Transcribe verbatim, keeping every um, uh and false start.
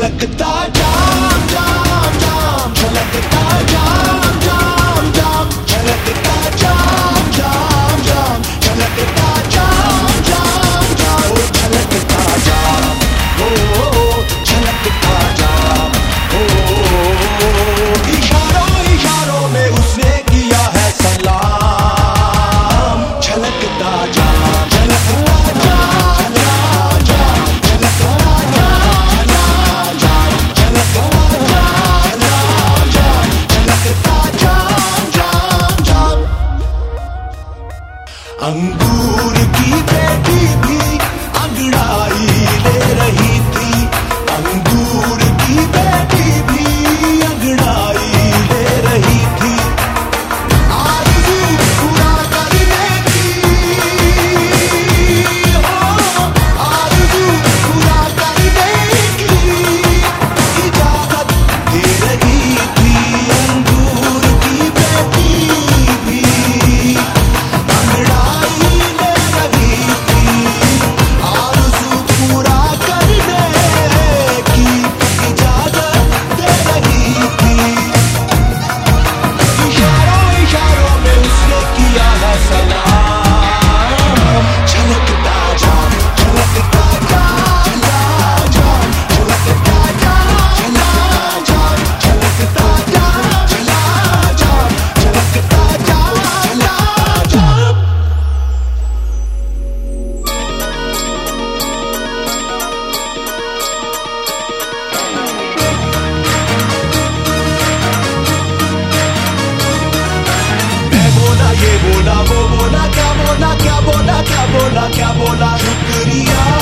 छलकता जाम जाम जाम, छलकता जाम जाम जाम, छलकता जाम जाम जाम, छलकता जाम जाम जाम, ओ छलकता जाम, ओ छलकता जाम, ओ इशारों इशारों में उसने किया है सलाम। छलकता जाम, छलकता जाम जाम जाम, छलकता जाम जाम जाम, छलकता जाम जाम जाम। अंगूर की बेटी भी अंगड़ाई ले रही थी, अंगूर की बेटी भी अंगड़ाई ले रही थी, आरज़ू पूरा करने की, हो आरज़ू पूरा करने की इजाज़त दे रही थी। अंगूर की बेटी भी अंगड़ाई ले रही थी, आरज़ू पूरा करने की इजाज़त दे रही थी। इशारों इशारों में उसने किया है सलाम। छलकता जाम, छलकता जाम जाम, छलकता जाम जाम, छलकता जाम जाम, छलकता जाम जाम। मैं बोला ये बोला वो बोला, क्या बोला क्या बोला क्या बोला क्या बोला, शुक्रिया